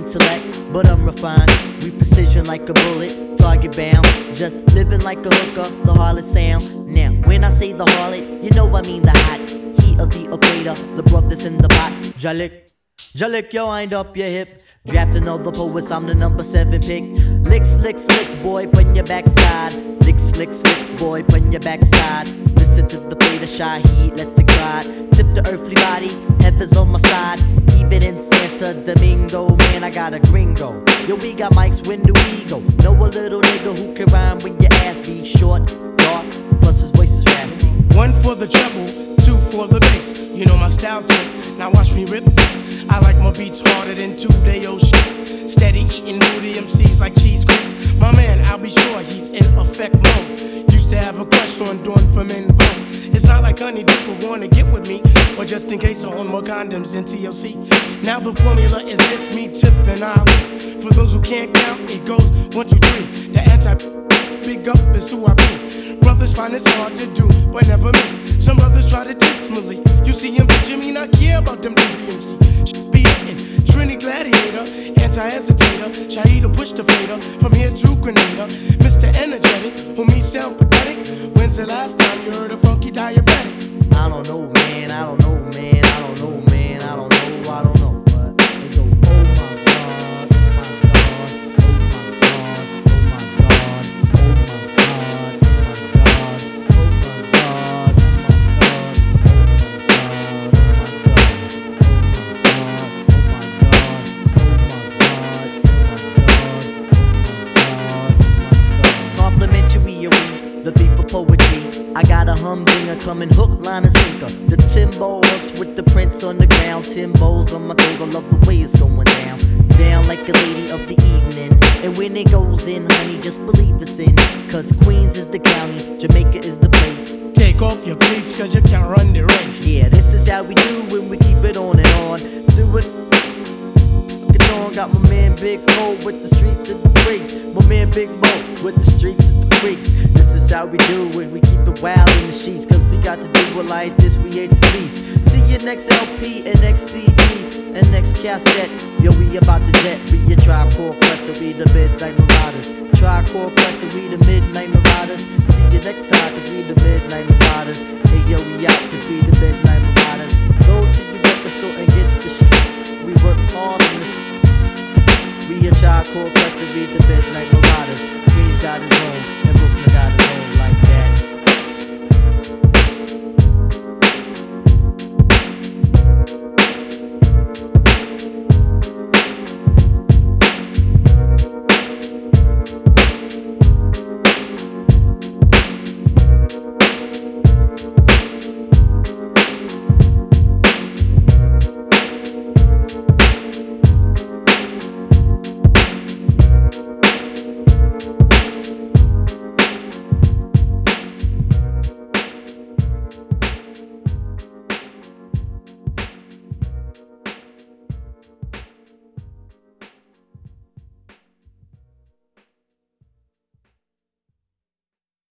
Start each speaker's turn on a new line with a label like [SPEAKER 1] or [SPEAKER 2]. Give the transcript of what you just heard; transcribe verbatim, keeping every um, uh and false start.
[SPEAKER 1] intellect, but I'm refined. We precision like a bullet, target bound. Just living like a hooker, the harlot sound. Now, when I say the harlot, you know I mean the hot heat of the equator, the brothers in the pot. Jalik, Jalik, yo, wind up your hip. Drafting all the poets, I'm the number seven pick. Licks, licks, licks, boy, put your backside. Licks, licks, licks, boy, put your backside. Listen to the play, the shy heat, let it glide. Tip the earthly body, heaven's on my side. Even in Santa Domingo, man, I got a gringo. Yo, we got mics, when do we go? Know a little nigga who can rhyme when your ass be short, dark, plus his voice is raspy.
[SPEAKER 2] One for the treble, two for the bass. You know my style tip, now watch me rip this. I like my beats harder than two-day-old shit. Steady eating moody M Cs like cheese grits. My man, I'll be sure he's in effect mode. Used to have a crush on Dawn from In Vogue. It's not like honey people wanna get with me, or just in case I own more condoms than T L C. Now the formula is this, me, Tip, and Ali. For those who can't count, it goes one, two, three. The anti big up is who I be. Brothers find it's hard to do, but never me. Some brothers try to diss me. You see him bitching me, not care about them D B M C. Be hitting, Trini Gladiator, anti-hesitator, Shahida push the fader, from here to Grenada. Mister Energetic, who me sound pathetic. When's the last time you heard a funky diabetic?
[SPEAKER 1] I don't know, man, I don't know, man, I don't know, man, I don't know, I don't know. But they go, oh my God, oh my God, oh my God, oh my God, oh my God, oh my God, the beat for poetry. I got a humdinger coming hook, line, and sinker. The Timbo hooks with the prints on the ground. Timbo's on my toes, I love the way it's going down. Down like a lady of the evening. And when it goes in, honey, just believe it's in. Cause Queens is the county, Jamaica is the place.
[SPEAKER 2] Take off your cleats cause you can't run the race.
[SPEAKER 1] Yeah, this is how we do when we keep it on and on. Do it. On. Got my man Big O with the streets and the freaks. My man Big Mo with the streets and the freaks. This is how we do it, we keep it wild in the sheets. Cause we got to do it like this, we hate the beast. See your next L P and next C D and next cassette. Yo, we about to jet, we your Tri-Core Quest, we the Midnight Marauders. Tri-Core Quest, we the Midnight Marauders. See you next time, cause we the Midnight Marauders. Hey yo, we out, cause we the Midnight Marauders. Go to your record store and get the shit. We work hard on the shit. We a Tri-Core Quest, we the Midnight Marauders.